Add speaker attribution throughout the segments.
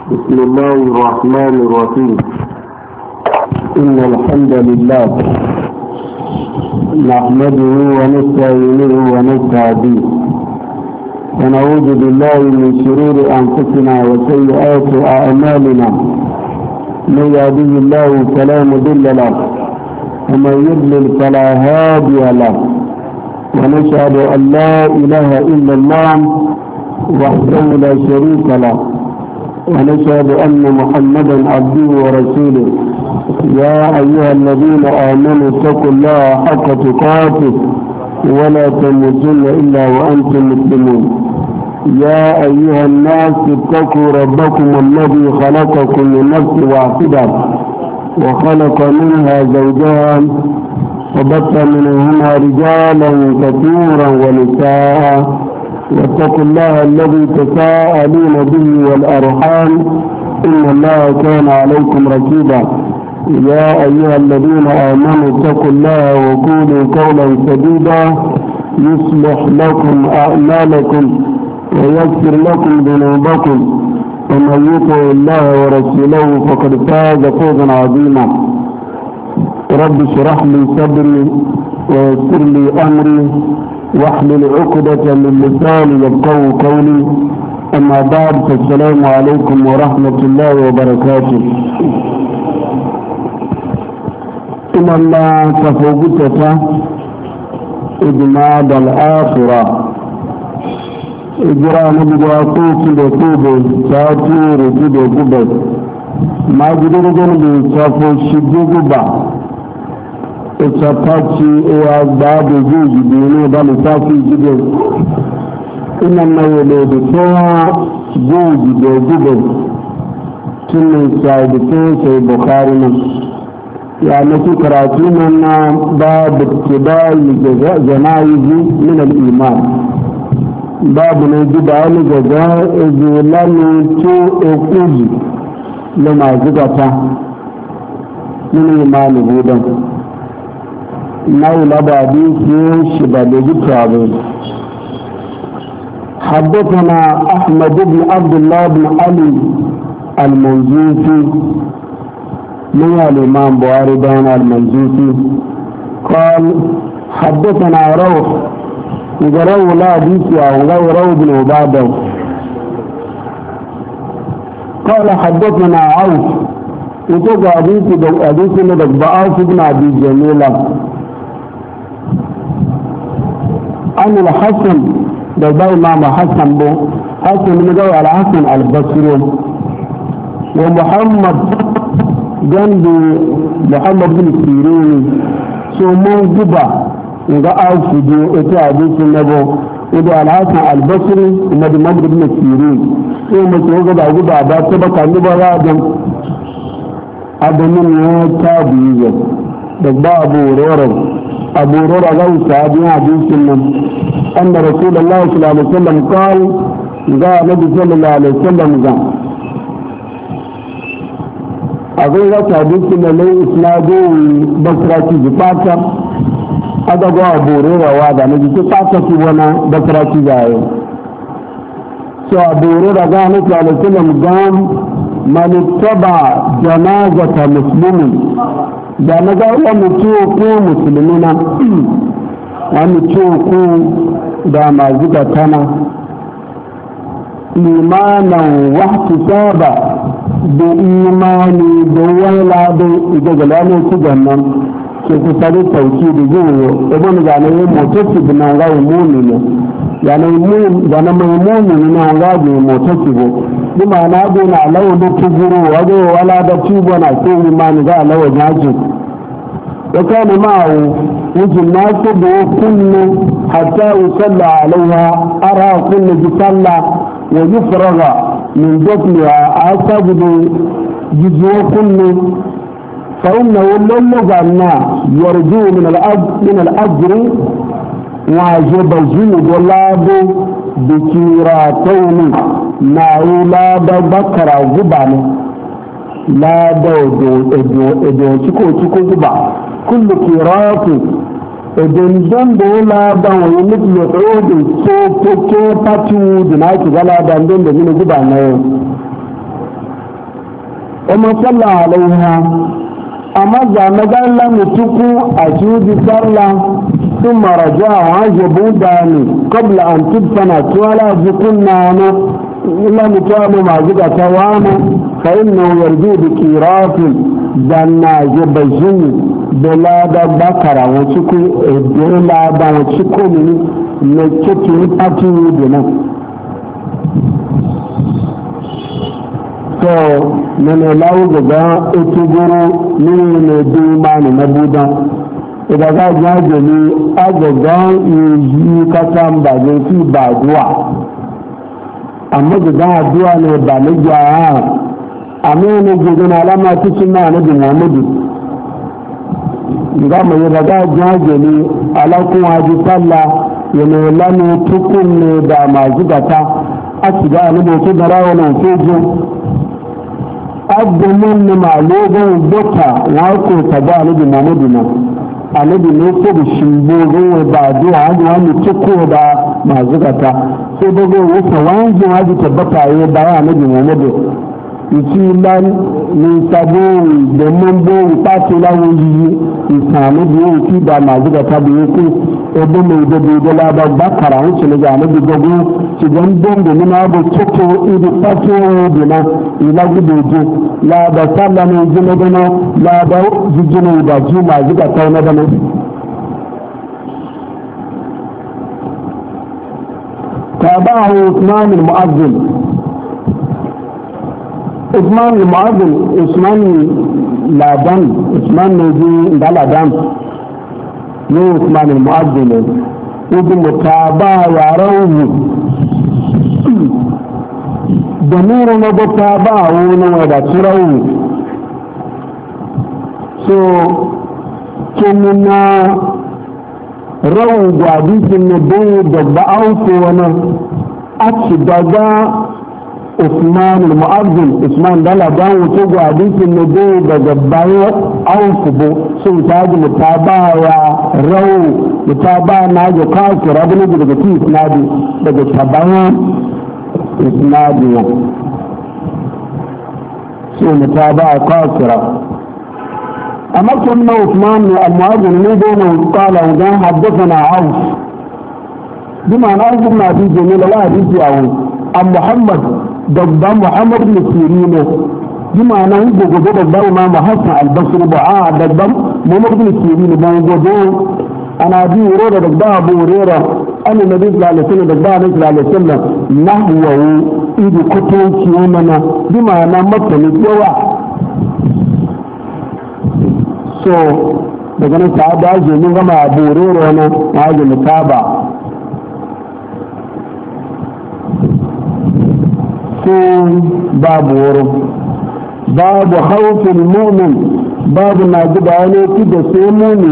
Speaker 1: بسم الله الرحمن الرحيم. إن الحمد لله نحمده ونستعينه ونستهديه ونعوذ بالله من شرور أنفسنا وسيئات أعمالنا. من يهده الله فلا مضل له ومن يضلل فلا هادي له، ونشهد أن لا إله إلا الله وحده لا شريك له، ونشهد أن محمدا عبده ورسوله. يا أيها الذين آمنوا اتقوا الله حق تقاته ولا تموتن إلا وأنتم مسلمون. يا أيها الناس اتقوا ربكم الذي خلقكم من نفس واحدة وخلق منها زوجها وبث منهما رجالا كثيرا ونساء، واتقوا الله الذي تساءلون به والأرحام إن الله كان عليكم رقيبا. يا أيها الذين آمنوا اتقوا الله وقولوا قولا سديدا يصلح لكم أعمالكم ويغفر لكم ذنوبكم، ومن يطع الله ورسوله فقد فاز فوزا عظيما. رب اشرح لي صدري ويسر لي أمري واحلل عقدة من لساني يفقهوا قولي. أما بعد، فالسلام عليكم ورحمة الله وبركاته. إن الله تفوقتك إجماد الآخرة إجراء نبقى قوتي لكوبي تاتير جدو قبل ما جدو جنبي تفو الشدو قبل إتفاكي إيا باب جوجي بيني بالتافي جدو إنما يلي بتوها جوجي دو قبل كنن سايدتين سي بخارنا. يعني في كراتينا باب ابتداء جنائز من الإيمان، باب نجد على جزاء زلال تو أقوزي لما زغتا من الإيمان بودا نولى بعدين في شباب التابعين. حدثنا أحمد بن عبد الله بن علي المنجوفي من الإمام بواري دون المنجوفي قال حدثنا روح وقرأوا لا ديسي أو غيره بن عباده قال حدثنا عوف وتوقع حديثي لدك بعوف بن أبي جميلة عن الحسن ده إمام حسن بو حسن من قوي على حسن البصري ومحمد جنب محمد بن سيرين سومون جبا nga aufudu ita hadisin nabo ido alhassan albasri kuma da mamadu bin sirin sai mace ga da guda ba ta baka ni ba radan adamin ya tabiya da ba abu rora ga sahabi hadisin nan anna rasulullahi sallallahu alaihi wasallam qal ga nabi sallallahu alaihi wasallam ga abin ga hadisin nan lai isnadu basrati zifata adagwa aburerawa da na jiki tsakaki wani basiraki jayo so aburera ga nufi alisalam gam manittaba janazata muslimin da na ga wani ko musulmina wani ko da mazuga tana imanan wahti saba da imani da wala da igagalanin su gannan ke kusa da sauki da zuwa ibn gane motoci na ga mu'mini yana gana mai mu'mini na ga da motoci go kuma na go na lawo da tuguru wato wala da tubo na ko imani ga lawo jaji da kana ma'u wujin nasu da kullu hatta yusalla alaiha ara kullu bi salla wa yufraga min dafniha asabu jijo kullu فإنه لم يجعلنا يرجو من الأجر واجب جود الله بكيراتين لا بكر زبان لا دو تكو زبا كل كيرات دندن لا دو مثل عود سوكو كيباتو دنايك غلا دندن من زبان وما صلى عليها أما زعما لم تكن أجود صلى ثم رجع عجبوا داني قبل أن تدفن ولا ذكرنا إلا متواب مع زكاة توانا فإنه يرجو بكيرات دانا جبجين بلاد بكرة وشكو بلاد وشكو من نكتو أتي بنا so nana lawo gaga etuguru ne duma ne nabuda idan ga jaje ni agaga yi kasan ba je fi ba duwa amma gaga duwa ne ba ne ja amma ne gaga na alama cikin na nabi Muhammadu ga mai daga jaje ni alakun haji sallah yana lanu tukun ne da mazugata a shiga ne mutu da rawanan fejo abdomen na malogon bota ya ko ta ba alibi Muhammadu na alibi ne ko da shimbo ruwa ba duwa hajji wani ciko da mazugata sai dago wata wajen hajji tabbata ya baya alibi Muhammadu iti lan ni sabo da mambo pati lawo yi isanu biyu ti da mazugata da yake ebe mai da la ba bakara wuce ne ga alibi gogo ci don don da nuna abu ciko idu pato dina ila gudojo la da sallah ne jina dana la da jijina da ji mazugata na dana تابعه عثمان المؤذن عثمان المؤذن عثمان لادن عثمان نجي لادن نو عثمان المؤذن يجي متابع يروه ضمير متابع ونودا تروه so كنا روى حديث النبي دبعوا وانا أتشددا عثمان المؤذن عثمان دالا دان وتوغو حديث النبي دبعوا أوفبو سوتاج متابعة يا روى متابعة ناجو كاسر ربنا جدك إسنادي دك تابعوا إسنادي سو متابعة كاسرة أما كنا عثمان المؤذن نبينا قال وقال حدثنا عوف بما عوف بن أبي جميل لا حديث عوف عن محمد ضد محمد بن سيرين بما أنه ضد ما حسن البصري ضد محمد بن سيرين ضد أنا أبي هريرة ضد أبو هريرة أن النبي صلى الله عليه وسلم ضد النبي صلى الله عليه وسلم نحوه إذ كتب يومنا بما أنه مثل سوى so daga nan ta da je mun gama bororo wannan waje mutaba so babu woro babu khawful mu'min babu na gida ne ki da sai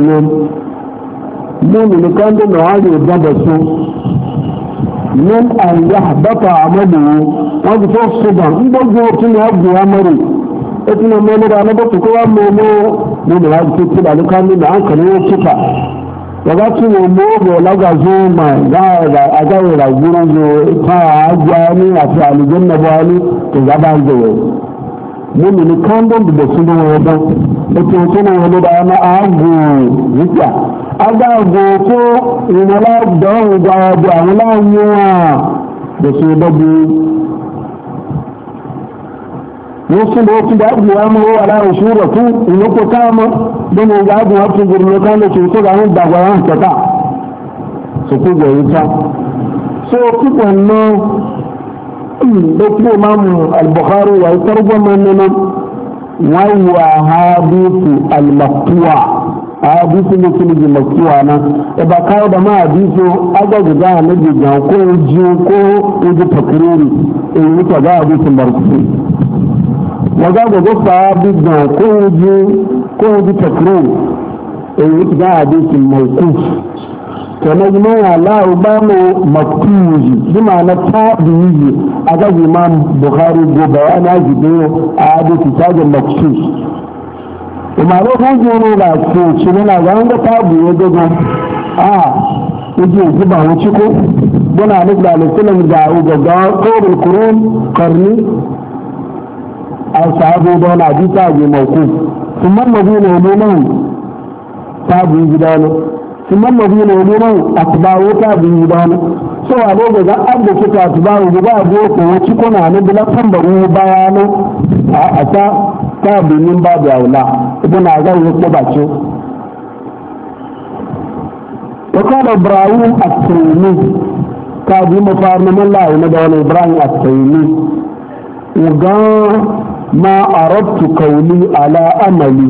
Speaker 1: mu'min kan da waje da su min an yahbata amalu wa bi tawsidan idan go tun ya bu amari etuna mele da na batu kowa momo ne da wasu ce da lokacin da an kare kita daga ci momo go laga zo ma ga a ga ra gurin zo ta aja ni a ta aljanna ba ni to ga ban zo mun ni kan don da su da wannan ito tana wani da na agu wuta aga go ko ina la da ga da wala yiwa da su da wasu lokacin da abu ya mawa ala ushura ku ina ko kama don ga abu ya fi gurmi kan da ko ga hun da gwayan ta su ku ga yuta so ku kanno da ku imam al-bukhari wa tarjuma nan wa hadithu al-maqtu'a hadithu ne kuma maqtu'a na e ba kawo da ma hadithu aga ga na ga ko ji ko ji takriri in muta ga hadithu marfu waga da gaba bidda ko ji takrir in ga hadisin mawquf to na jima Allah ba mu maktuji bima na tabi'i aga imam bukhari go bayana gido a hadisi tajin maktub kuma ro ko ne la ko shi ne la ga ga tabi'i go a yaje ji ba wuce ko bana da alƙalam da ga qawlul qur'an qarni sahabu da wani hadisa ji mauku ثم الذين يلونهم تابعين جدانه ثم الذين يلونهم أتباعوا تابعين جدانه سوى لوجه ذا أبدا كتا أتباعوا جدانه وشكونا نبلا تنبروا بيانه أتا تابعين من باب أولا ابن عزيز يتبعشه وقال إبراهيم التيمي تابعي مفارن من الله وندون إبراهيم التيمي وقال ما أردت قولي على أملي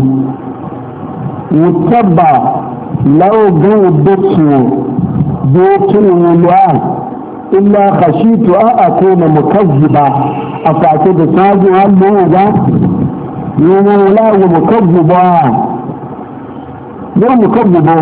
Speaker 1: وتبع لو جودته دوتي ولوان إلا خشيت أن أكون مكذبا أفعتد ساجي هالموضة يوم لا مكذبا يوم مكذبا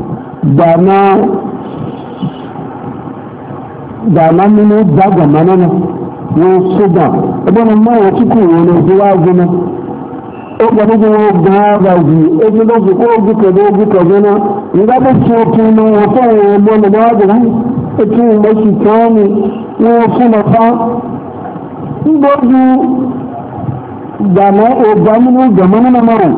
Speaker 1: دانا منه داغا مننا وصدا ابن ما وتكو ونزواجنا ogbonigbo ogun agazi ejilozu ko ogukede ogukazena ngabe tsotuno wofo wolo na wadu etu mashi tani wofuna fa ngoju dana ogamunu gamanu na maru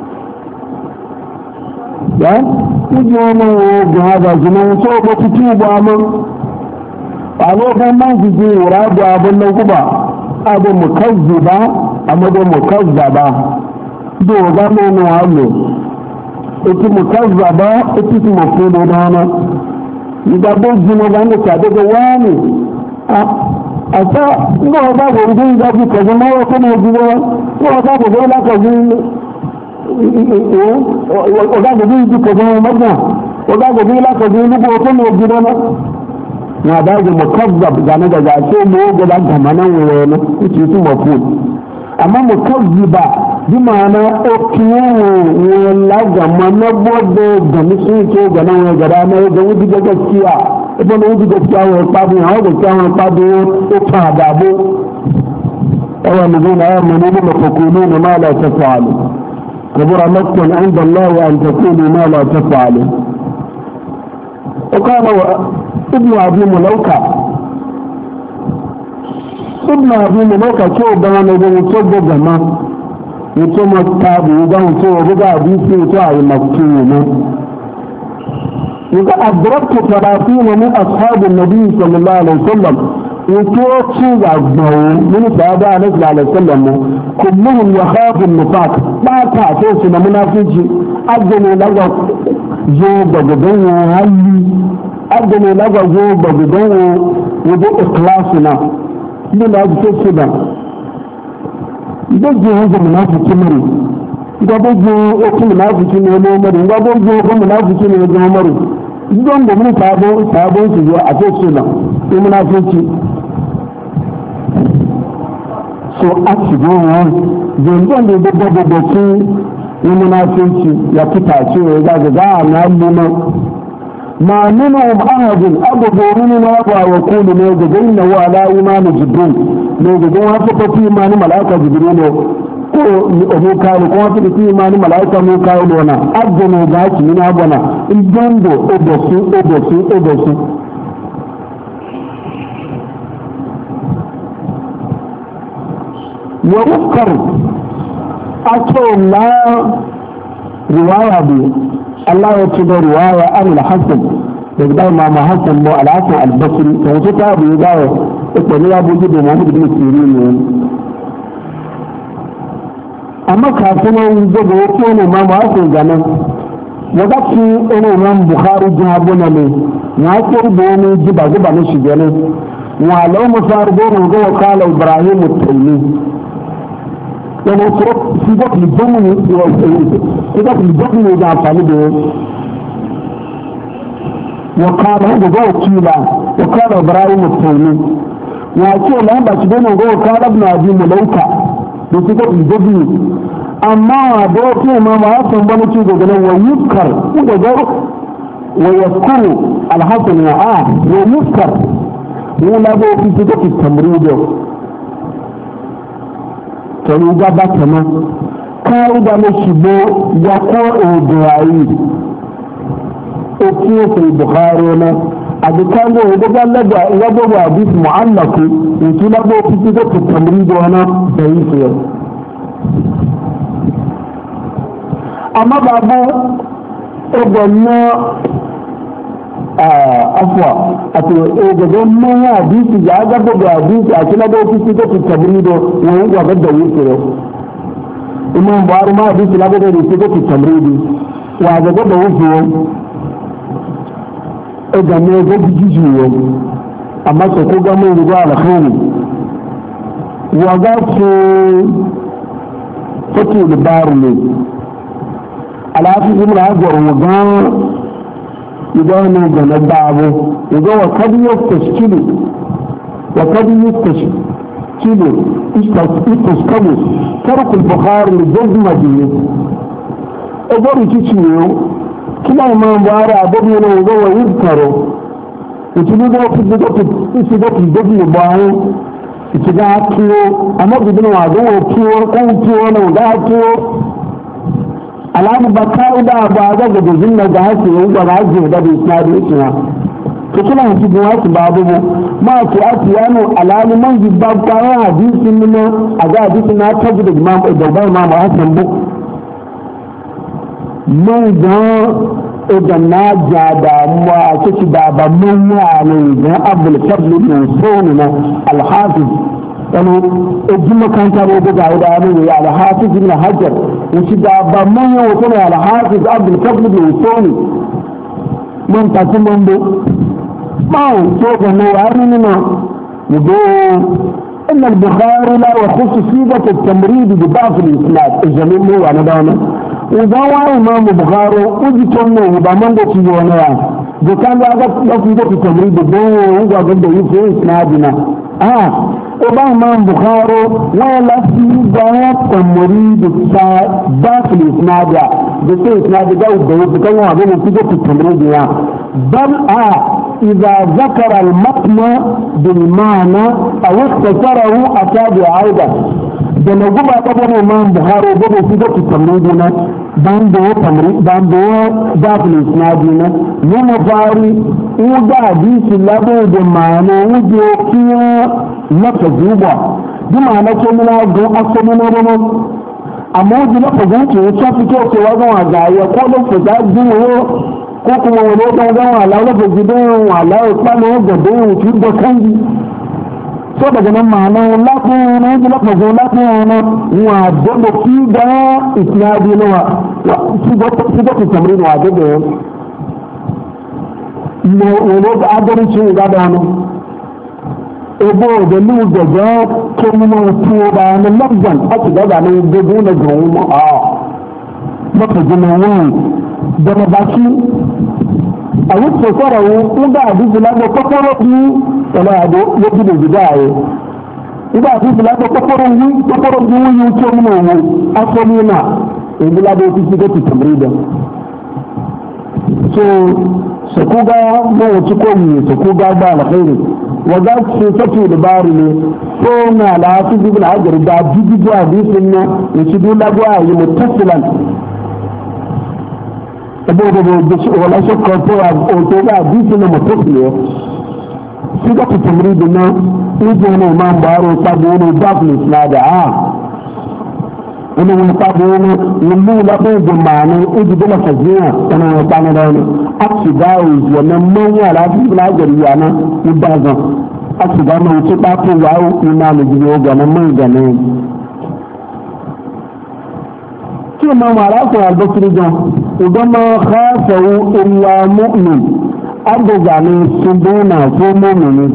Speaker 1: ya ujo no ogun agazi na so bo tutu ba mo alo kan man ji uradu abun nan kuba abu mukazziba amadu mukazzaba do ga mo no alo eti mukazzaba eti ti mo ko do dana ida bo jino ga ni ka de wani ata ngo ba go ngi da bi ko mo ko mo ji wo o ga go la ka ji o ga go bi ko mo ma ga o ga go bi la ka ji lu ko mo ji dana na da ga mukazzab ga na ga ce mo ga da gamanan wo no eti ti mo ko amma mukazziba bi ma'ana okiyewo wala gama na bodo da musu ke ga nan ga da na ga wuji ga gaskiya idan wuji gaskiya wa padu ha gaskiya wa padu o ta da bo awa mun na mun ne mu fakuluna ma la tafalu kabura makkan inda Allah an takulu ma la tafalu وقال ابن ابي ملوكه ابن ابي ملوكه كو بنا ne ko gama yato matabu ga to buga hadisi to ayi makkiyi ne yuga adraktu 30 min ashabin nabi sallallahu alaihi wasallam yato ci ga gbawo min sahaba annabi sallallahu alaihi wasallam kulluhum yakhafu an-nifaq ba ta so su na munafiki ajene lawa zo gagadan hali ajene lawa zo gagadan wudu ikhlasuna ina ji ce ba gbogbo ọjọ́ mùnáfíkí mẹ́rin gbogbo okú mùnáfíkí ní ọmọ mẹ́rin gbogbo okú mùnáfíkí ní ọjọ́ mẹ́rin gbogbo mú sàábọ́ ìṣòro àti ìṣòro ní mùnáfíkí so a ti gbọ́ wọn gbogbo ní gbogbo tí ní mùnáfíkí ya kíta tí ó gbàgbà àmì àlùmọ́ ما منهم أحد أبدا مننا ويقول نجد إنه على إيمان جبريل نجد وافق في إيمان ملائكة جبريل ومكايل وافق في إيمان ملائكة مكايل ونا أبدا ذاك من أبنا الجند أدسو وذكر أتوا الله رواية بي الله يتبع رواية عن الحسن يقدر مع حسن مو الحسن البصري وتتابع يقال التنيا بوجود محمد بن سيرين أما كافنا يجب يكون ما حسن جنا وقت أنا إمام بخاري جابنا لي ناصر بني جبا نشجنا وعلى مصار بن قال إبراهيم التيمي يعني صدق الجمل صدق الجمل إذا فعله وقال هذا جاء كيلا وقال إبراهيم التيمي وأكيد لهم بشبونه وقال ابن أبي ملوكة بصدق الجمل أما دوكي ما معصم بنتي جدنا ويذكر ويذكر الحسن ويذكر ولا في صدق التمريض tẹ̀lé gbábá tẹ̀mọ́ káwùdà ló ṣùgbọ́n yakọ́ èdè ayé òkú òkè Bukhari ọ̀nà àdìkáńgò ìgbọ́gbà lọ́gbọ̀gbọ̀ àdìs mọ̀álàkù ètò lágbó títí tó ti tẹ̀mí ìjọ ọ̀nà bẹ̀yì fìyà amma babu ogonna afwa ato gaban man hadisi ya ga da hadisi a kila da ofisi da tabrido wani gaba da wuce imam buhari ma hadisi la da su da tabrido wa ga da wuce e ga ne ga jijiyo amma ko ko ga mai ruwa alkhairi wa ga ce fatul barne alafi ibn hajar wa ga إذا جنب بعضه إذا وقد يستشكل يستشكل ترك البخار لجزمة دي أدري كيشيو كلا ما مبارا أدري أنه هو يذكره يتبقى في الدبي باعه يتبقى كيو أما بدنا وعدوه كيو كون كيو أنا ودا كيو alamu ba ka'ida ba ga da zinna da hake yi ga haje da bai tsari yake na to kina hanci da wasu babu ma ki atiyano alamu man ji ba ka hadisin ne a ga hadisin na taji da imam da bai ma ma hasan bu man ga idan na ja da mu a ciki da ba mun ya ne ga abul fadl bin sunna al-hafiz wani ejin makanta ne da ga da ne ya al-hafiz ibn hajar wuce da ba man yawo kuma al-hafiz abdul fadl bin usoni man ta ci man do ma to ga ne ya ni na yudo ان البخاري لا يخص صيغه التمريض بضعف الاسناد الجميل هو انا دانا وده امام البخاري وجتمه وده من ده في وانا ده كان ده في التمريض ده هو ده في اسنادنا وبا امام بخاري ولا في ذات تمريض داخل الاسناد ده اسناد ده كان هو ده في التمريض بل إذا ذكر المتن بالمعنى أو اختصره أتى بعودة da na guba kabar imam buhari gudu su da tamridi na dan da dafin isnadi na yana fari uga hadisi labo da ma'ana wuje kiya na tazuba bi ma'ana ke muna ga asali na rana amma wuje na tazuba ya ta fito cewa ga wagaya ko da su da jiwo ko kuma wani ga wala da gidan wala ya kwano ga da wuce da kanji so daga nan ma'ana lafiya na yanzu lafiya lafiya na wa dole ki da isnadi na wa su da ku tamrin wa da da ne da adarin shi ga da wani ebo da lu da ga kuma to da na lafzan ake da da ne da dole ga mu maka jina wani da na baki a yi tsokarawo inda hadisi na da kwakwaro ni wala ado ya ji da gidaye inda hadisi na da kwakwaro ni yi ce mun mu asali na inda la da su ga tamrida so su kuga mu wuce ko mu su kuga ba alkhairi wa ga su fatu da bari ne ko na la su ibn hajar da jiji hadisin na shi dole ga yi muttasilan saboda wala shakka ko a ga hadisi na mutasiyo shi ga tamridi na ije ne imam baro sabo ne dablis na da wani wani sabo ne yallu la ko da ma'ana ije da fajiya kana ya kana da ne aksi dawo wannan manya la bi la jariya na ibaza aksi da mai ci ba ko yawo ina mu jiyo ga nan mai ga ne ما مراكو البصري جان وما خافوا إلا مؤمن أرجع عليه سبونا في مؤمن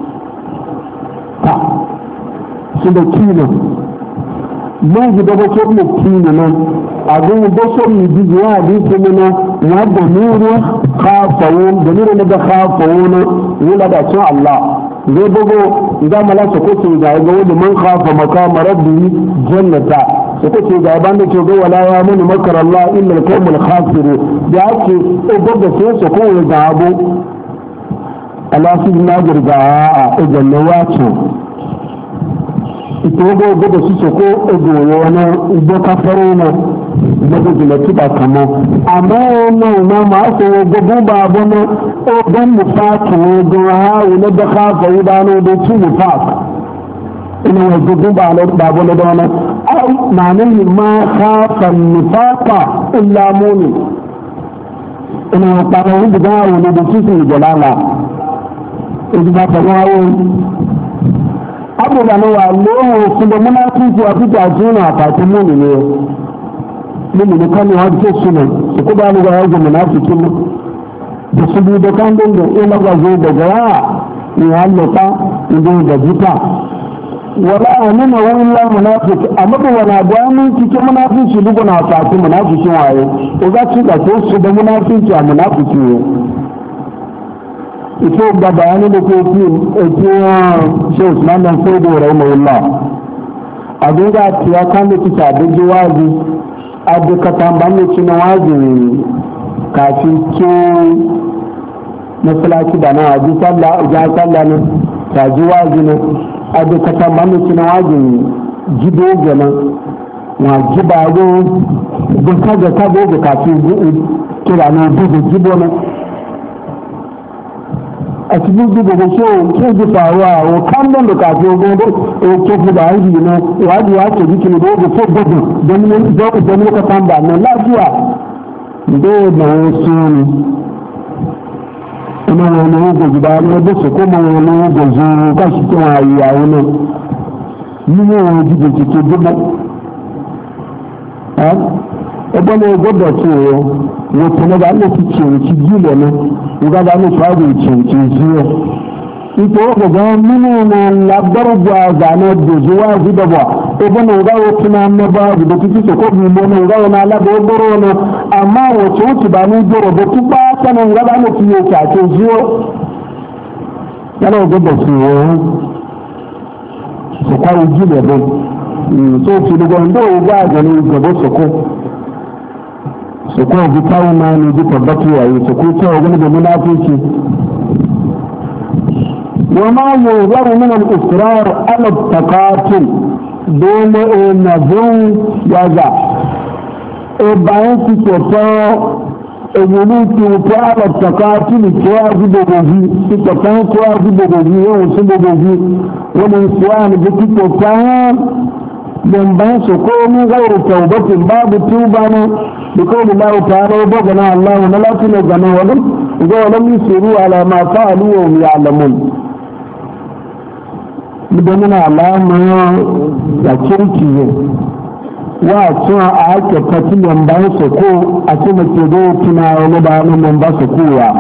Speaker 1: سبكينا ما جدا بشر مكينا أقول بشر يجي هذه سمنا ودمير خافون دمير لدى خافون ولد شاء الله زي بقول إذا ما لا سكوت إذا يقول من خاف مقام ربي جنة suka ce ga ban da ke ga wala ya muni makar Allah illa al-qawmul khasiru da ake ubar da sai su ko ya gabo Allah su na girga a idan na wace ito go da su ko ego wani ido kafaro na da da kiba kama amma no ma so go ba bana o dan mu fatu go ha wala da khafa idano da ci mu fatu ina wajen ba bane da wani ai na nan ma kafan nifaqa illa mu'min ina ba wani da wani da cikin jalala idan ba ta wawo abu da nawa lowo su da munafiki a fita juna ta ta mu'min ne mu'min kan ya ce sunan su kuma ne ga yaji munafikin da su bi da kan dinga ina ga zo daga ya hallaka idan da jita wala amina wa illa munafiq amma ba wala da mun cikin munafiki duka na fati munafikin waye to za ci da su da munafiki a munafiki ne ito da bayani da ke ci shi Usman dan sai da rahimahullah abin da ya kan da kita da jawabi a duka tambaye ci na wajibi kafin ke masallaci da na waji sallah ne ta ji waji ne a duka tambaye ci na waji jido gana wa jibaro don kaga kabo da kafin kira na bugu jibo ne a cikin jibo da ke ji faruwa wa kan da kafin gobe ke fi da haji ne wadi ya ke jikin da ya fi gudu don ka tamba na lafiya da na wasu ne ina wani wuga gida ne da su kuma wani wuga zuru ba shi kuma a yi yawo nan yi ne wani jibe cike dubu ebe ne gwada cewa wata na da ana fi cinci gile ne wuga da ana shaɗi cinci zuwa ita wata ga mini na labar da zane da zuwa zida ba ebe na wuga wata na na ba da kiki su kobi mo na wuga wani alaba ya boro na amma wace wuce ba ni boro ba tu ba sanin gaba na fiye kyace zuwa yana gwada su yawon su kwayo gile ba so fi daga wanda wuga ganin gaba su ko su ko ji kawo ma ne ji tabbatu yayi su ko cewa wani da munafiki وما ينظر من الإصرار على التقاتل دون نظر يزع إبعاد تتفاق إبنيتي على التقاتل تواجب بجي تتفاق تواجب بجي وصب بجي ومن سوان بتتفاق من بان سكون غير توبة باب التوبة بقول الله تعالى وبغنا الله ولكن غنا ولم يسيروا على ما فعلوا وهم يعلمون da muna alama da kirki ne wa tun a ake fatilin ba su ko a ce mace da tuna wani ba nan ba su kowa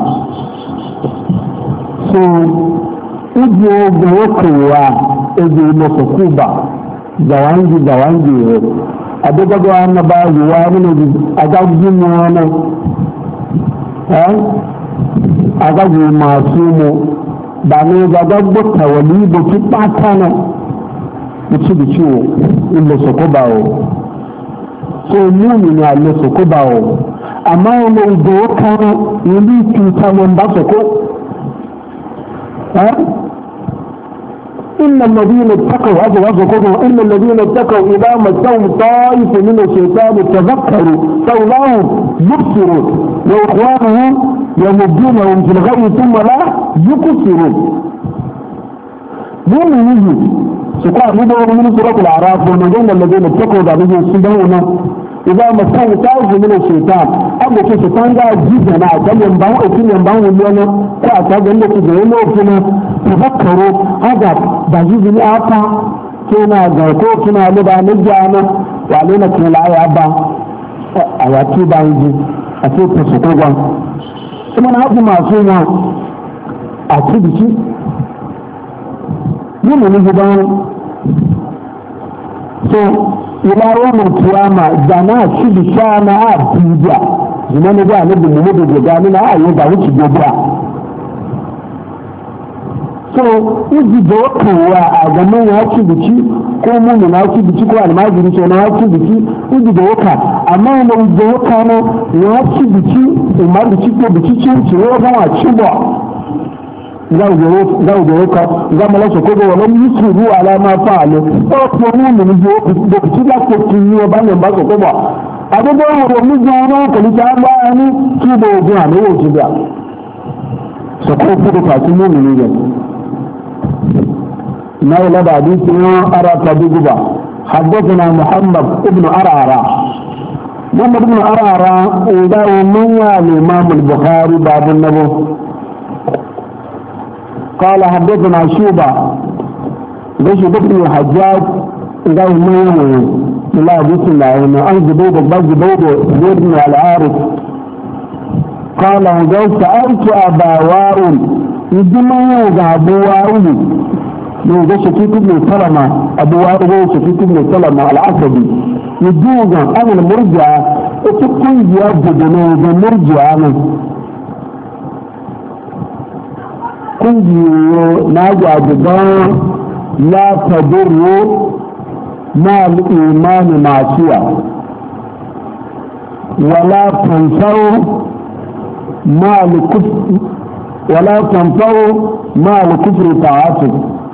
Speaker 1: so ijiye da wakowa ijiye masa kuba da wangi a daga ga wani ba zuwa wani a gajin wani a gajin masu mu ba ne ga gaggata wali da ki ɓata na mutu da ciwo inda su ko bawo so muni ne alle su ko bawo amma wani da ya kano wani cuta wani ba su ko إن الذين اتقوا إن الذين اتقوا إذا مسهم طائف من الشيطان تذكروا فأولاهم يبصرون وإخوانهم يمدونهم في الغي ثم لا يقصرون دون يجي سقاط مدور من سورة الأعراف والذين الذين اتقوا بعدهم يصيبون إذا مسهم طائف من الشيطان أبو الشيطان قاعد جدا كان ينبعوا أكين ينبعوا مليانا كأتاق أنك جعلوا أكينا تذكروا هذا بعجيز الآفة كنا جاكو كنا لبا نجانا وعلينا كنا العي أبا أياتي بعيجي أكيد تسقوا ثم هذا معصومة أكيد شيء من الجبال إلى يوم القيامة جانا شد شانا أرتيجا زمان جاء نبي محمد جاننا أيضا وش جبرا iji da wakowa a ganin ya ci biki ko muni na ci biki ko almajiri ce na ya ci biki iji da waka amma yana da waka na ya ci biki umar biki ko biki ce ya gama ci ba za da waka za mu lashe ko da wani yusuru alama fa'alu ko ko muni ne da biki da ko kinyo ba ne ba ko ba abin da wani mu ga na kalita ba ni ki da ga ne wo ji da so ko ku da muni ne نولد حديثنا أرى بجبا حدثنا محمد بن أرعرة محمد بن أرعرة وداه من الإمام البخاري باب النبو قال حدثنا شوبة ليش بن الحجاج وداه من لا حديث الله أن زبيد بن العارف قال سألت أبا وائل يجمع أبو وائل من ذا شكيك بن سلمة أبو وائل شكيك بن سلمة العصبي يجوز أنا المرجع تكون يجدنا المرجع كنت ناجع جدا لا تضر مع الإيمان معصية ولا تنفع مع الكفر طاعته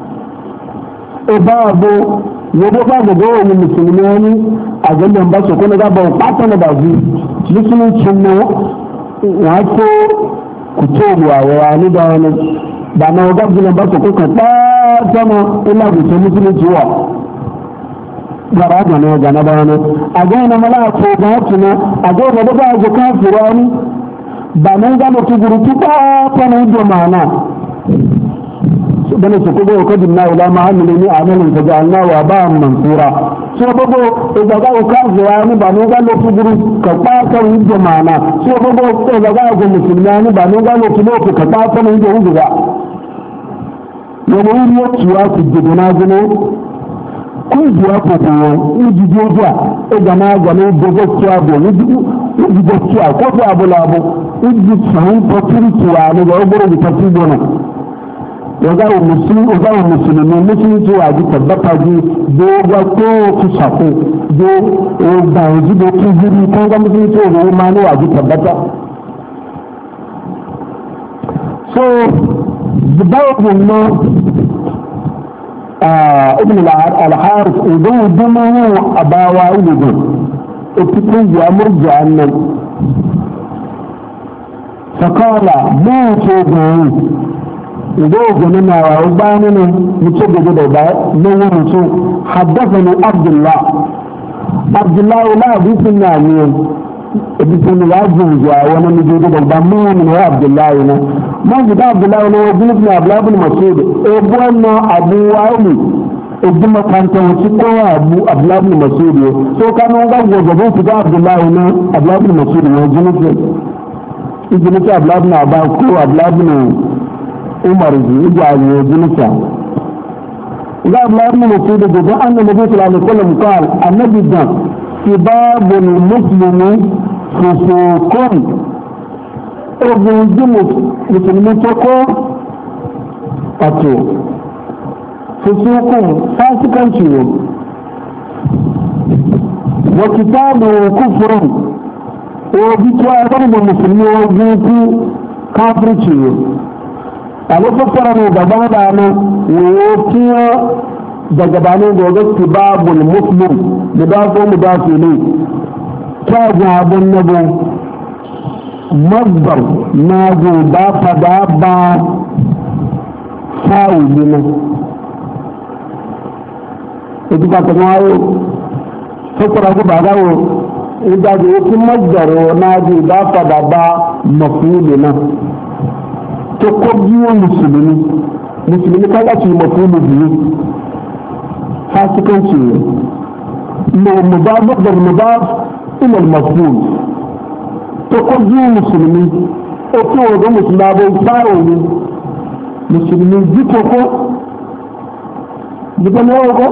Speaker 1: babu yabo ba ga ga wani musulmani a gaban ba su kuma ga ba kwata na bazu musuluncin ne wato ku tobuwa wa ni da wani ba na ga gidan ba su kuka ta sama illa ku ta musulunci wa gara ga ne ga na da wani a ga na mala ko ga tuna a ga da ba ga kafirani ba nan ga mutu guru ta ta ne da mana bane su kugo kadin na ila ma hannu ne amalin ka ja'alna wa ba'an mansura so bago idan ga ka zuwa ni ba no ga lotu guru ka pa ka wuje mana so bago idan ga ga musulmani ba no ga lotu lotu ka pa ka wuje wuje ga yo mo ri o tuwa ku jidona gino ku jiwa ko ko ni jijoja e ga na ga no dogo tuwa bo ni jijo tuwa ko ta abulabo ni san ko tiri tuwa ni ga ogoro di tafibona وقالوا المسلمين مثل جواجي تبقى دوغا تو تشاكو دو وباوجي دو تجري كونغا مثل جواجي ما نواجي تبقى so the Bible know ابن الحارث ودو دمه أباوا ولده اتكون يأمر جهنم فقال ما تبعي دوغ منا وعباننا متجد دوبا نورسو حدثني عبد الله لا بيسنا مين بيسنا لازم جاء وانا نجد دوبا من هو عبد الله هنا ما جد عبد الله هو ابن عبد الله بن مسعود ابونا ابو وائل ابن كان توسكوا ابو عبد الله بن مسعود سو كانوا غوا غوا في عبد الله هنا عبد الله بن مسعود وجنت ابن عبد الله بن عباس عبد الله بن عمر يجعل جنسا قال الله ابن مسعود جدا أن النبي صلى الله عليه وسلم قال النبي ده سباب المسلم فسوق ابن جمس مسلمين تقو أتو فسوق فاسقا شيء وكتابه كفر وبيتوا المسلمين وبيتوا كافر شيء a lokacin ne gaba da nan wokiya da gabanin gobe su babul muslim da ba ko mu dace ne ta jabun nabo mazbar na go ba fada ba sawi ne idan ka tawo fakara ko ba dawo idan da yake mazbaro na go ba fada ba mafuli na to ko biyu musulmi kaga ci mafulu biyu fasikanci ne mudaf da mudaf ila al-mafhum to ko biyu musulmi o to da musulma bai faro ne musulmi jiko ko diga ko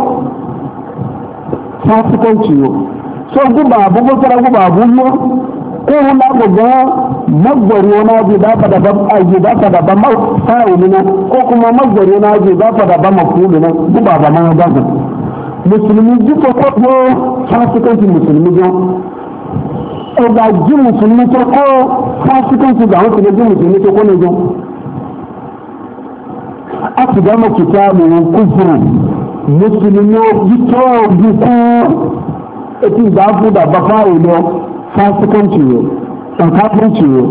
Speaker 1: fasikanci ne so guba abu tara guba abu ko hula ga mazgari wani aji za ka daban aji za ka daban fa'ili na ko kuma mazgari wani aji za ka daban mafulu na guba ba ma ba musulmi duka ko fasikanci musulmi jo o ga ji musulmi to ko fasikanci ga wasu ne ji musulmi to ko ne jo a ti gama kitabu kufuru musulmi ji to ji ko eti da fu da ba fa'ili fasikanci ne ɗan kafirci ne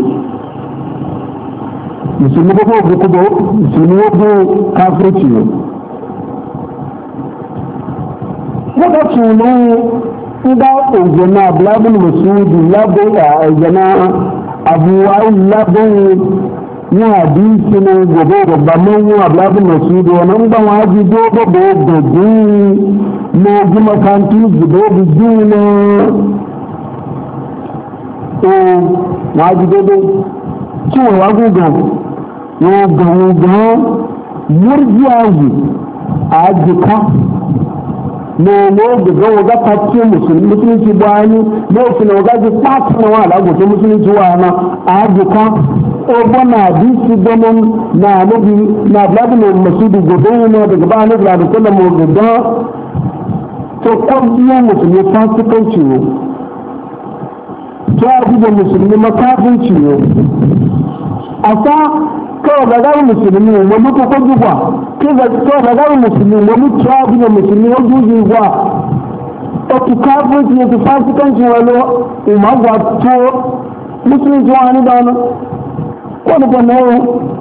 Speaker 1: musulmi ko musulmi ko kafirci ne saka tunu ida ojana blabul masudi labo ojana abuwa labo ní àdínsí ní gbogbo ọgbà mọ́wọ́ àbúlábùnà sídò ọ̀nà ń gbà wọn á jí gbogbo gbogbo ní ojúmọ́ kàntí ìjìbò bí dùn náà wọ́n á jí gbogbo tí wọ́n wá gúgàn wọ́n gàn múrjí ààyè àjíká ní gbogbo wọ́gá pàtí mùsùlùmí ti bọ́ á ní lóòfin wọ́gá jí pàtí wọn àlágùn mùsùlùmí ti wà náà àjíká ogbó na hadisi ganin na nabi na blabin masudu gobe ne daga ba nabi da kuma mu gobe to kon biyo musulmi fasikan ciwo to a gudu musulmi makafin ciwo asa kawai ga gari musulmi wa mutu ko gugwa kawai ga gari musulmi wa mutu a gudu musulmi wa gudu gwa o tu kafin ciwo tu fasikan ciwo lo umagwa to musulmi ciwo ni da wani wani kwanayo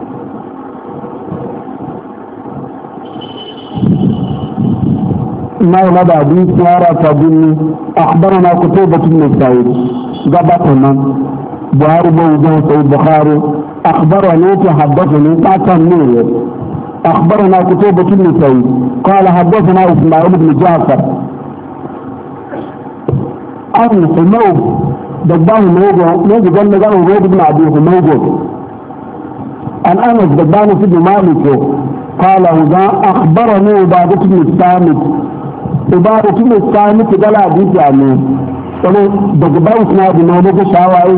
Speaker 1: ما يلدى حديث يارا تابيني أخبرنا كتوبة بن سعيد قبطنا بوهار بوزان سيد بخاري أخبرني تحدثني تعتني أخبرنا كتوبة بن سعيد قال حدثنا إسماعيل بن جعفر أن حمود دبان موجو قال لقاه عبيد بن عبد موجو عن أنس دبان بن مالك قال هذا أخبرني عبادة بن الصامت عبادة بن الصامت قال حديث يعني قالوا دبان سنادي موجو شاوائي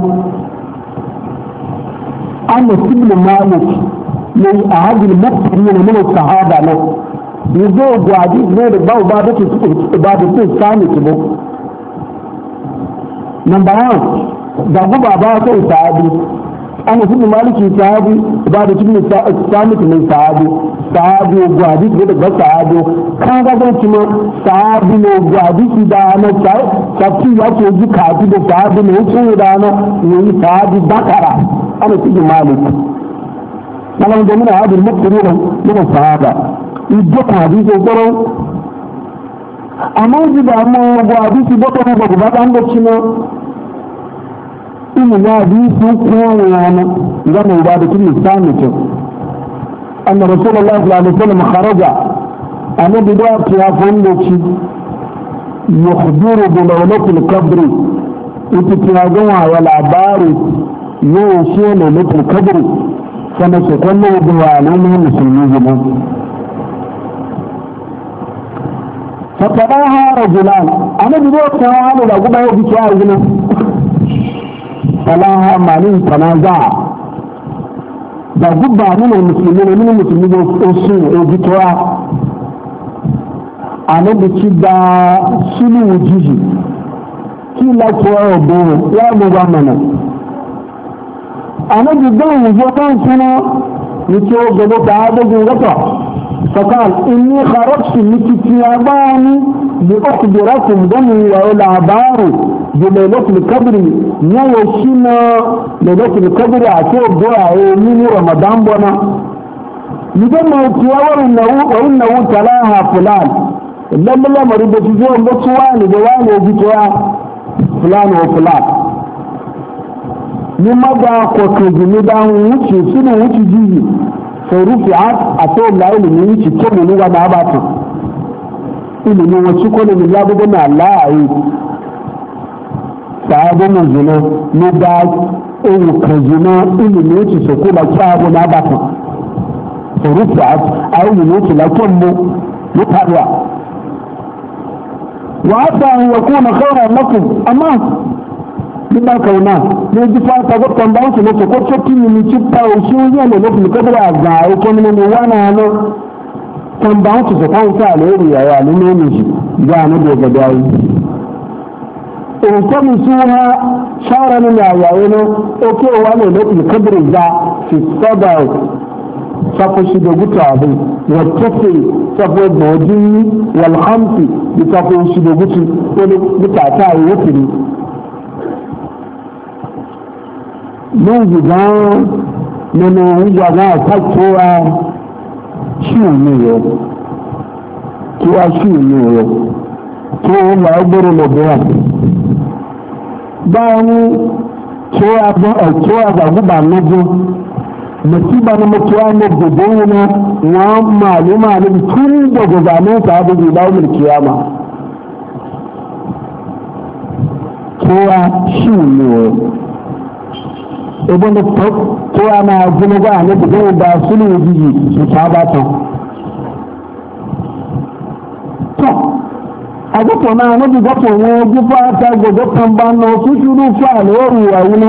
Speaker 1: أنس بن مالك من أحد المكثرين من الصحابة له يزوج حديث من عبادة الصامت بو نمبر 1 دابو بابا sai sahabi ana ibn maliki sahabi ibada ibn samit mai sahabi gwadi da sahabi kan ga ban kuma sahabi ne gwadi da na sai yake ji kafi da sahabi ne yake da na yi sahabi bakara ana ibn maliki malan da muna hadin muktirina min sahaba idda hadisi goro amma ji da mu gwadi shi bata ba dan da cina إن حديث كان لما عبادة الإسلام أن رسول الله صلى الله عليه وسلم خرج أنا بدأ كيافون لكي يخبر بلولة القبر اتتاجوا والعبار يوشين لولة القبر فنسكن بوالهم المسلمين فتراها رجلان أنا بدأ كيافون لكي فلاها مالين تنازع da gubba nuna musulmi ne musulmi ne osu ojitowa a na biki da sulu wujiji ki lafiya obo ya gaba mana a na gidan wujo kan suna yake gaba ta adagin gata fakal inni kharajtu likiti ya bani bi ukhbirakum dani wa labaru بليلة القدر نيوشينا ليلة القدر عشو بوعي من رمضان بنا يجمع التياور وإنه تلاها فلان لما مريد تجيهم بطواني بواني وجيتوا فلان وفلان مما دا قوكي مدان وشي سنو وشي جيجي فرفعت أتو الليل من وشي كم نوغا ناباتو إلي نوشي كل من يابدنا الله sahabu mai zina ne da kan zina ilimi su su kula sahabu na bata rufa a ilimi su lakin mu mutaɗuwa wa asa ya kuna khairan lakum amma ina kauna ne ji fata ga tambayan su ne su ko cikin ni ci ta o shi ne ne ne kadara ga ai ko ne ne wana no tambayan su kan sa alheri ya ne shi ga ne da dai التمسوها شارا من عيائنا اوكي وانا لكم قدر الزا في الصدر صفو شدوغتابي والتفي صفو الدوجي والخمس بصفو شدوغتي بتعتاي وفري من جدان من جدان تكتوى شو نيو كوا شو نيو ko la gboro lo biya bayan ko a guba na jo musiba na mutuwa na gobe na maluma ne tun da guzanen sa da zuwa kiyama kowa shi ne ibn kowa na gina ga ne da da su ne jiji su ta ba ta to a ga to na ne ga to ne ji fa ta go kan ban no su shuru fa ne ruwa wuni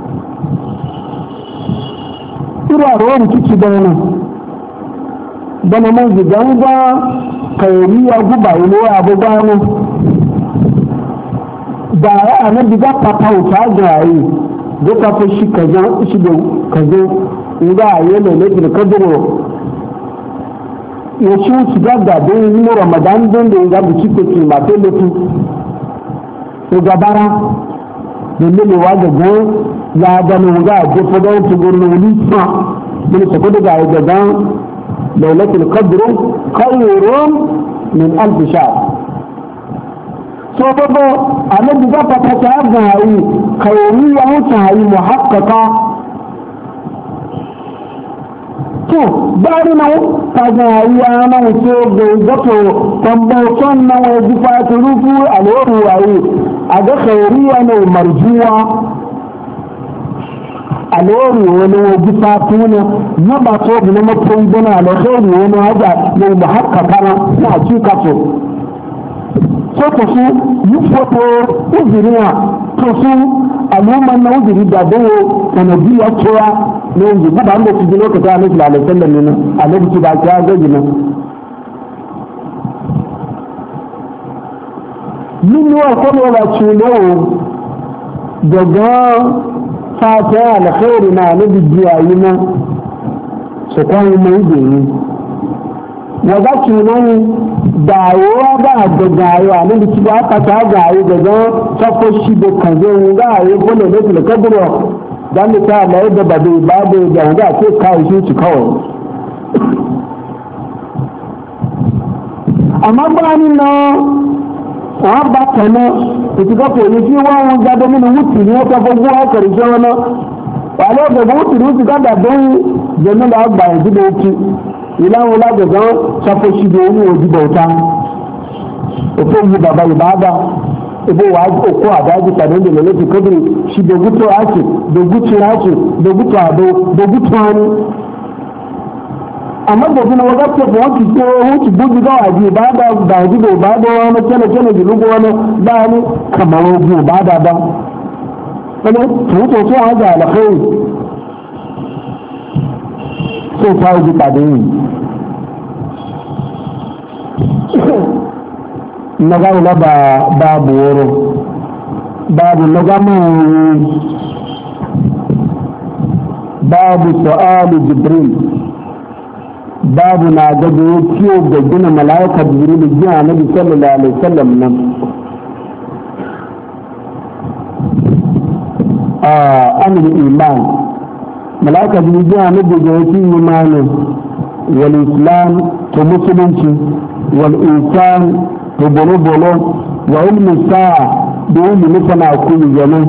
Speaker 1: ira ruwan kici da nan bana mun gidan ga kayriya guba ne abu gano da ya annabi ga papauta gayi da ka fa shi kaza shi da kaza ida yana ne da kaduro ya shi su ga da din Ramadan din da ga biki ko ki ma to lutu to gabara din ne wa ga go ya da mu ga ko fa da su gurnu lita mun ta kudu ga ga lailatul qadr khayrun min alf shahr so babo annabi ga fata ta gayi khairiyya mutayi muhaqqaqa to bari na ta gayi ana wuce ga gato tambautan na waje fatu rufu alwaru wayi a ga khairiyya ne marjuwa alwaru wani waje fatu ne na ba so na mutum dana alkhairi wani haja ne muhaqqaqa na hakika to so to su yi foto ujiriya to su al'umman na ujiri da dawo sanadiyya cewa na yanzu ba da wanda su ji lokacin alaihi lalatan da nuna alaihi ba ta gaji nan min yi wa kwallo ba cuno daga fata alkhairi na na bijiyayi na su kwanan mai gini waga cunan dawowa ba da gawa na da ci ba ka ta gawo daga safoshi da kaze ga yi kula da su da kaduro dan da ta mai da babu babu da ga ce kai shi ci kawai amma ba ni na a ba kana ki ga ko yi wa won ga da mun wuti ne ta fa guwa karshe wana wala da wuti ne ga da don jannan da ba yi da wuti ìlànà lágbègbè ṣàkóso owó ojú bọ̀ọ̀ta òfin yìí bàbá ìbáàdà ibo wà òkú àdájú pàdé ìdènà lókè kébìrì ṣì dògútò àti dògútò àdó dògútò àní. àmọ́ gbogbo ni wọ́n bá tẹ̀ fún wọn ti tó owó ti gbójú bá wà di ìbáàdà gbàdú ìbáàdà wọn kẹ́lẹ̀kẹ́lẹ̀ jùlọ wọn báyìí kàmàrà ogun ìbáàdà bá. wọ́n ní tòótọ́ tó wọn jà àlàkẹ́yìn tó fa ojú pàdé yìí. Naga ba babu woro babu naga mai babu su'alu jibril babu na gaje ciwo ga gina malaika jibril jiya nabi sallallahu alaihi wasallam nan amil iman malaika jibril jiya nabi ga yake imanin wal islam to musulunci wal insan to bolo wa ilmi sa'a da ilmi sana kulli jami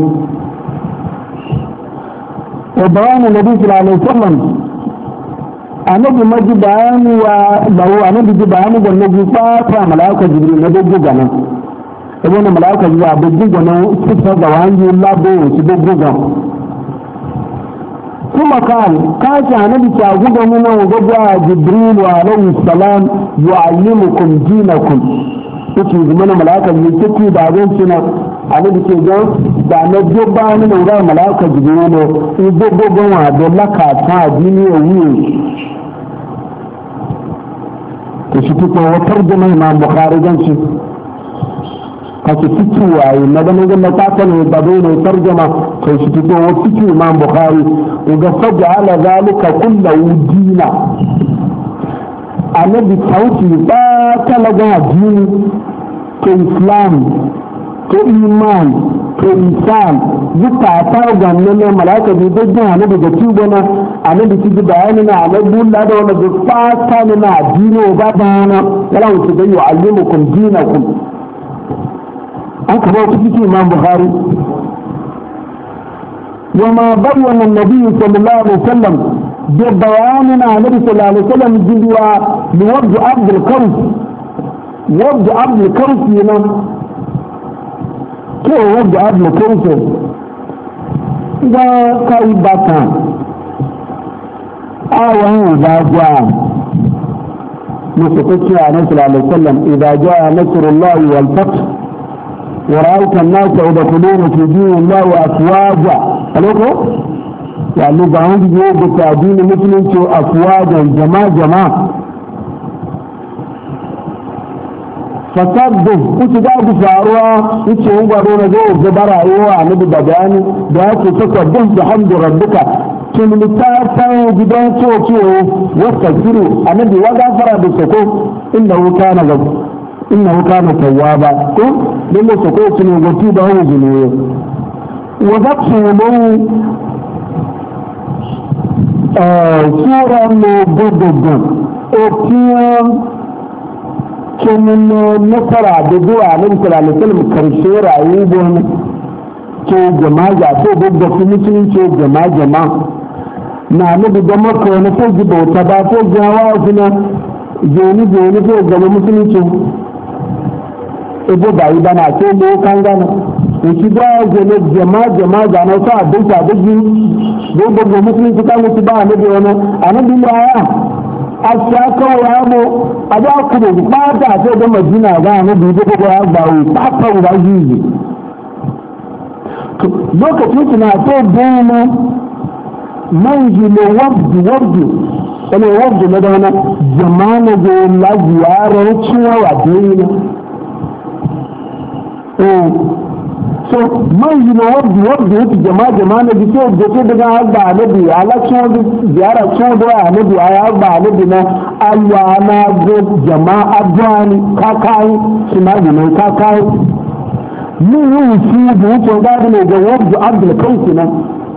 Speaker 1: wa bayani nabi sallallahu alaihi wasallam annabi maji bayani wa lawo annabi ji bayani da nabi fata malaika jibril na dogo gana ibn malaika jibril a dogo gana sita ga wani labo su dogo gana kuma kan kashi annabi ta gugu mun wa jibril wa alaihi salam yu'allimukum dinakum kuke zama malaka ne kuke da abin suna annabi ke ga da na gaba ni na ga malaka jibril in gogo wa da laka ta dini o wi ko shi ko tarjuma imam bukhari dan shi ka ci fitu wayi na da nan ta ta ne da dole tarjuma ko shi ko fitu imam bukhari ga fajala zalika kullu dina annabi tauti ba talaga addini ko islam ko iman ko insan duka ta ganna ne malaka bi da annabi da tuba na annabi ci da bayani na annabi la da wala da fata ne na addini ba da na kala wuce da yu'allimukum dinakum أنك لو تفكي إمام بخاري وما بين النبي صلى الله عليه وسلم ببياننا النبي صلى الله عليه وسلم جلوا لوضع عبد القوس وضع عبد القوس هنا كيف وضع عبد القوس إذا كان بطان إذا جاء نسكت على النبي صلى الله عليه وسلم إذا جاء نصر الله والفتح ورأيت الناس يدخلون في دين الله أفواجا ألوكو يعني بعند يوم بتعدين مثل أفواجا جماعة فصدق وتجاب فاروا يتشون قالوا جو زبرا أيوة نبي بداني ده تصدق بحمد ربك كل متاتا جدا توكيو واستغفروا النبي وغفر بسكو إنه كان توابا لما سكوتني وطيبه جنويه وذبحه له سورة مبددة وكيان كمن نصر بدوء عليه صلى الله عليه وسلم كرشير عيبون كي جماعة تو ببدا في مسلم كي جماعة نعم بدمك ونفوز بوتبا تو جوازنا جوني تو جماعة مسلم كي ebo bayi bana ce mo kan gana ki ba zane jama'a gana sa abin sa da ji go musulunci kan mutu ba ne da wani annabi ya asya kawai ya mo ada ku da ba ta ce da madina ga annabi da ko ya ba wu ba ta ba ji lokacin kina to dena manzilo wabdu wani wabdu na da wani jama'a ga la ziyarar ciwa wa dina so man yi na wadda yake jama'a na bito da ke daga agba anabi ala cewa ziyara cewa da anabi a ya agba anabi na alwa na go jama'a adwani kakai suna gina kakai min yi su da wucin gadi ne ga wadda abdul kansu na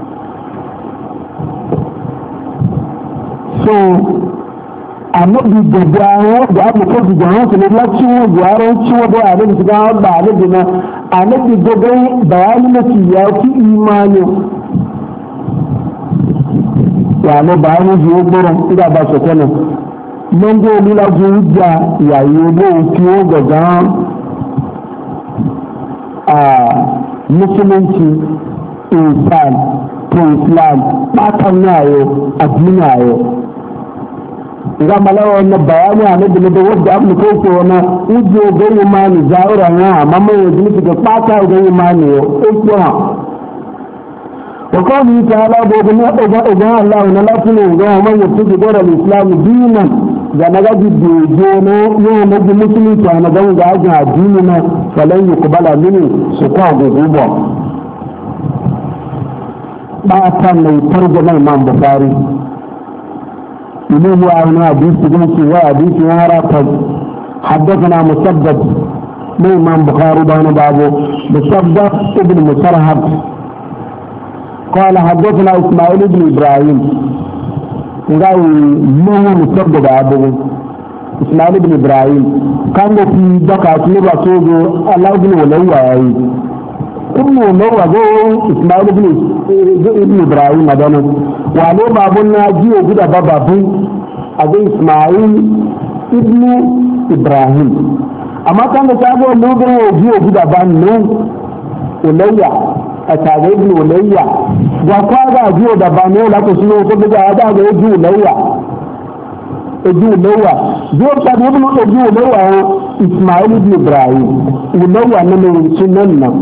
Speaker 1: so annabi da dawo da aka kafa jama'a su ne lacin ziyarar ciwo da annabi su ga ba annabi na annabi da gai bayani mafi ya fi imani ya ne bayani jiyo gurin ida ba su kwanan mun go lula zuwa yayi bo kiwo ga a musulunci insan to islam matan nayo addinayo ga malawa na bayani a nabi da wadda abu kai ko na ujo gani ma ni zaura na amma mai yanzu ga fata gani ma ne ikwa wa qawli ta'ala bo ga Allah na lafiya ga man yafi gora al-islam dinan ga na gaji dojo na yau na ji musulunci na ga ajin addini na falan yuqbala mini su kwa gugubo ba ta mai tarjuma Imam Bukhari إليه وعن حديث جنسي وحديث وراء حدثنا مسدد من إمام بخاري بن بابو مسدد ابن مسرهد قال حدثنا إسماعيل بن إبراهيم قال ما مسدد أبو إسماعيل بن إبراهيم كان في دكات لرسول الله بن ولي ابن ولي إسماعيل بن إبراهيم أدنى wane babun na jiyo guda bababun abin ismail ibn ibrahim amma kan da sabuwar lubin ya jiyo guda ban nan ulayya a tare ibn ulayya ga kwaga jiyo da ban yau lati su yau guda ya daga ya ji ulayya jiyo ta da ibn ulayya ismail ibn ibrahim ulayya na mai sunan nan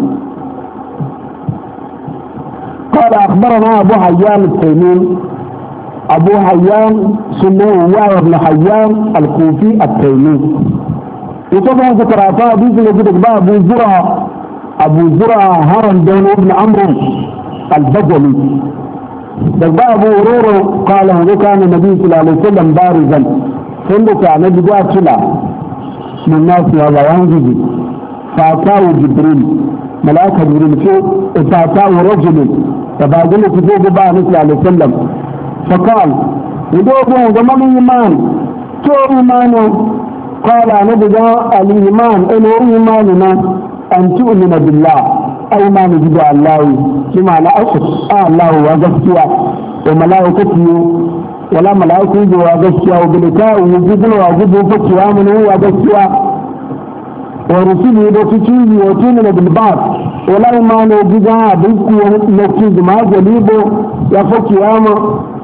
Speaker 1: قال أخبرنا أبو حيان التيمين أبو حيان سموه وعي بن حيان الكوفي التيمي وطبعا ذكر عطاء بيزي يجد أبو زرع هرم بن ابن عمرو البجلي دقباء أبو هريرة قال هو كان النبي صلى الله عليه وسلم بارزا فندق عن جاء كلا من الناس هذا ينجي فأتاه جبريل ملاك جبريل فأتاه رجل تبادل في جوب بعض صلى الله عليه وسلم فقال يدوبون زمان الإيمان كو إيمانه قال نبدا الإيمان إنه إيماننا an tu'mina billah ai ma ni da Allah ki ma'ana Allah wa gaskiya wa malaikatu wala malaiku wa gaskiya wa bilka wa jibril wa jibril fa kiyamun wa gaskiya wa rusuli da su ci wa tu'mina bil ba'd wala ma ne diga bin ku na ci ma galibo ya fa kiyama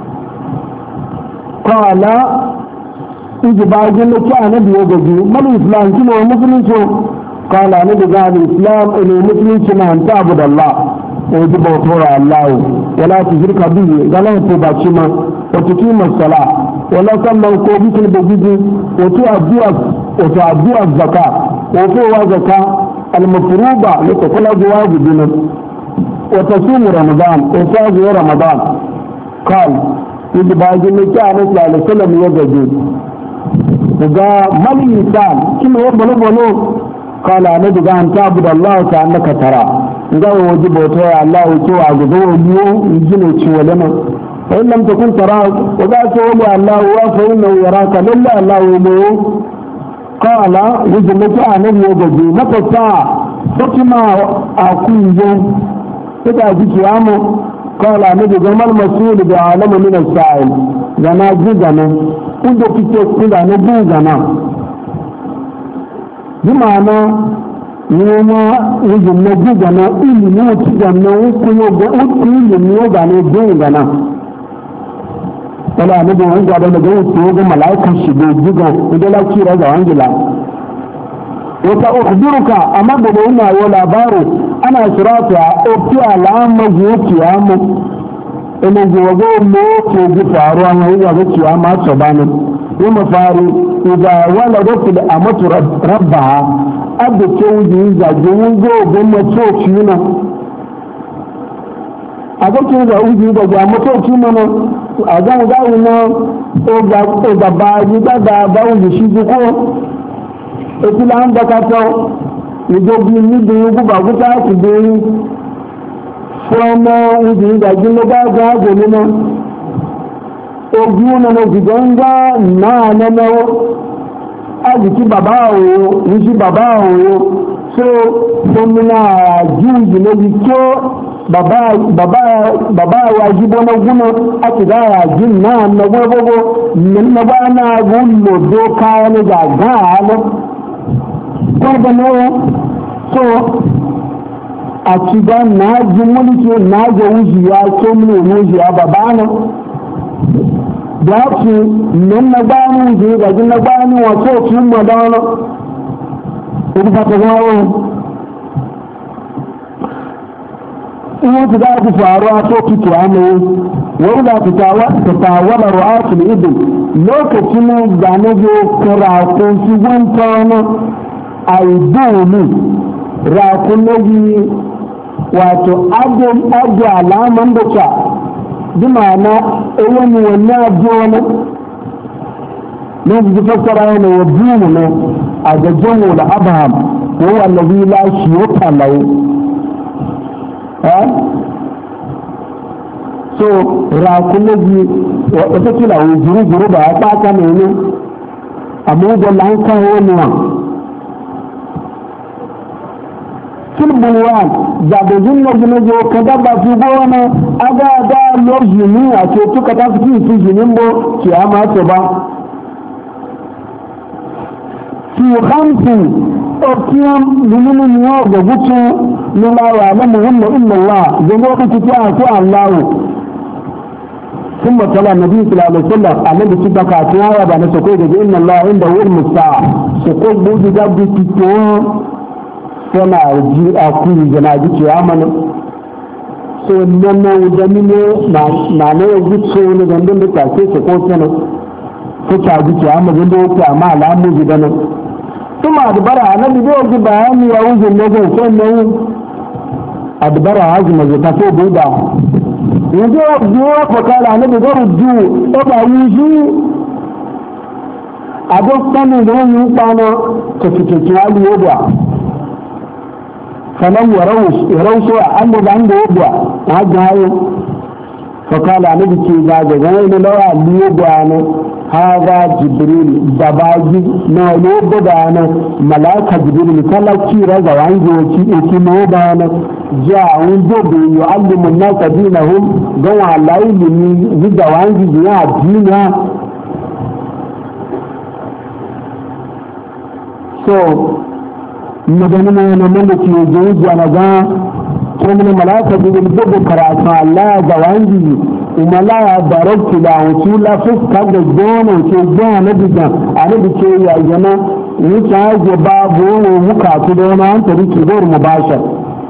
Speaker 1: qala iji bagin da ki annabi ya gaji mal islam kina musulunci قال أنا بقال الإسلام إنه مسلم شمان تعبد الله ويجب وطورة الله ولا تشرك به قال له تباشما وتقيم الصلاة ولا صلى وقوبك البجيج وتؤدي الزكاة وفوها زكاة المفروضة لتقول جواز دينا وتصوم رمضان وتعزي رمضان قال إذا باجي مكة صلى الله عليه وسلم يجد وقال ما الإنسان كما يقبل بلو قال أنا بقى أن تعبد الله كأنك ترى إذا وجب وتوى الله وتوى عقدوه اليوم يجيني تشوى لنا فإن لم تكن تراه وذا تولي الله فإنه يراك لله الله يليه قال يجب أن يجب متى الساعة فكما أكون يوم إذا جيت يامه قال أنا بقى ما المسؤول بعالم من السائل جنا جيجنا كنت كتير أنا جيجنا bimana noma wajen na gugana ilimi wata gana kuma ga uku ilimi ya gane don gana wala na da wani gada daga wasu ga mala'ikan shi da guga idan la kira ga wangila wata ukhbiruka amma da da yana wa labaru ana shirata ofi alama zuwa kiyama ina zuwa ga mu ke ji faruwa ne ga kiyama ta bani kuma fari إذا ولدت الأمة ربها أبدا توجي إذا جوزو بما توكينا أبدا توجي إذا جامع توكينا أبدا داونا إذا باجي دا باوجي شيزوكو إذا عندك أتو يجوبي نيدي يجوب أبدا تدي فما إذا جنوبا جاجنا ogun na jiganga na nawo ajiki baba o nisi baba o so domina juji na jiko baba wa jibo na guna ati da ya jin na gogo na ba na gullo do kaya na ga galo ko da no so a ciga na ji mulki na ga wuji ya ko mun wuji ya baba na da su nan na bani je da jin na bani wato kin madana idan ka tawo in da ku faru a to ki kiyama wai da ku tawala ru'atul idin lokacin da na je kira ko shi gwanta na aidomi rakun nabi wato ade alaman da ta بمعنى أول والناجون نجد فسرين وديننا أججون لأبهم هو الذي لا شيوط له so rakunaji wata kila juru da ya ɓata ne amma da lankan wani bulwan zabejin na gina jo kada ba su gona aga da lojini a ce tuka ta fi su jinin bo kiyama to ba fi khamsi okiyam lulun yo ga gutu lula wa lamu hunna illa Allah jamo ku ci ta ko Allah ثم طلع النبي صلى الله عليه وسلم النبي سبك اتوا بعد سكوت ان الله عنده علم الساعه سكوت بوجي جاب تيتو tana ji a kuri jana ji kiyama ne so nan da mine na ne ji so ne gandun da take ce ko tana ko ta ji kiyama gando ko amma alamu ji dana kuma adbara annabi da ji bayani ya wuce ne ko sannan adbara haji ne ta so buda yanzu zuwa ko kala annabi da ruju o ba wuji abin sanin da yin kwana ka fike kiyali yoda فلم يروسوا أنه عنده يبوع وهجهايو فقال نبي كي جاجة غير لو اللي يبوع هذا جبريل دباجي نولو بدانا ملاك جبريل كلا كيرا زوانجي وكي نوبانا جاء وندب يعلم الناس دينهم قوى على علمي زوانجي جاء دينا مدننا نملك يجوز ونجا كمن ملاك جبريل دب كراسا الله زوانجي umala darabtu la wutula fuska da gona ke gona diga anabi ce ya yana wuta je babu muka tu da wani an tari ki gor mubashar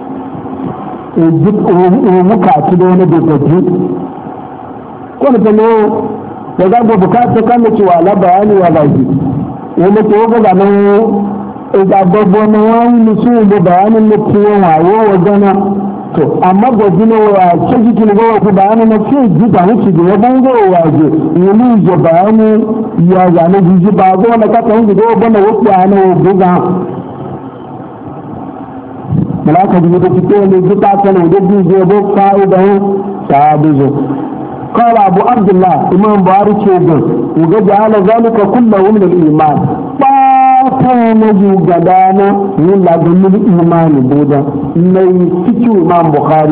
Speaker 1: muka tu da wani da gaji ko da ne da ga bukata kan da cewa la bayani wa gaji wani ko ga nan da babbo na wani su da bayanin mutuwa wayo wa gana to amma gobe ne wa ce jikin ga ku bayani na ce ji da wuce da ban ga waje ni je bayani ya ga na ji ba go na ka tan go ban na wuce ana buga malaka ji da fito ne ji ta kana da ji je bo fa'ida ta bizo قال أبو عبد الله إمام بارك شيخ وقد على ذلك كله من الإيمان كان يجدانا ولا من الإيمان بودا نيفتو إمام بخاري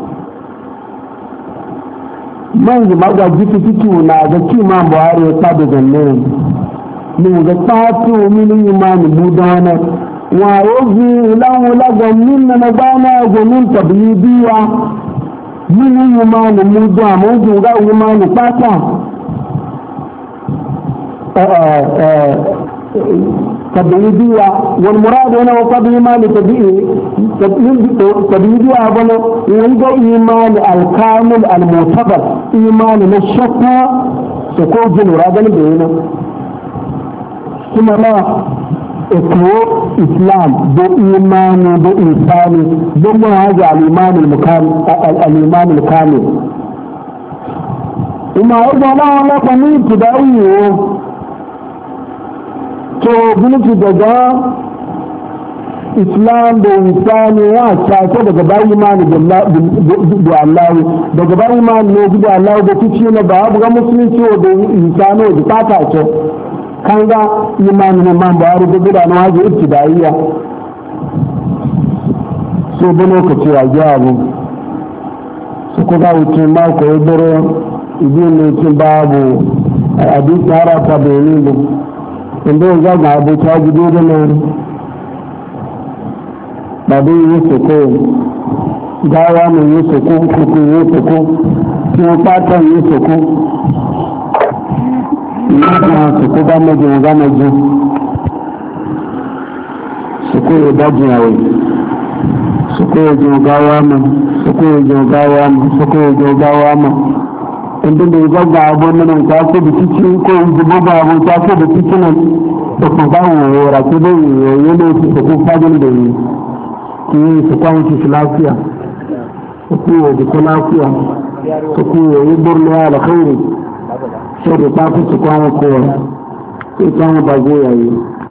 Speaker 1: من ما قد جفتو ناجتو إمام بخاري يطابق جنين نوغتاتو من الإيمان بودانا ويوزي له لغم من نبانا ومن تبليدية من الإيمان بودا موجودا إيمان فاتا تبعيدية والمراد هنا هو إيمان تبعيدية هنا ويجا إيمان الكامل المعتبر إيمان الشقة سكوت المراد بينه ثم لا إسلام بإيمان بإنسان ثم هذا الإيمان الإيمان الكامل وما أرضى الله لك من ابتدائيه to bulki daga islam da insani ya shafe daga bayi imani da Allah daga bayi imani ne da Allah da kici na ba abu ga musulunci da insani da tata ce kan ga imani ne man ba da gida na waje ibtidaiya so ba lokaci ya ga abu su ko ga wuce ma ko dore idin ne kin babu hadisi harafa da yin inda ya zaga abuta gudu da nan ba dai yi soko gawa mai yi soko kuku yi soko kuma fatan yi soko yi kuma soko ba majin ga majin soko ya daji yawai soko ya jin gawa ma soko ya jin gawa ma soko ya jin gawa ma inda da ya zaga abun nan ta ko da cikin ko zuba ba abu ta ko da cikin nan da ko ba wo ra ko da yo ne su ko fadin da yi ki su kwan ki lafiya ko da ko lafiya ko yi burna ala khairi sai da ta ku kwan ko sai ta ba go yayi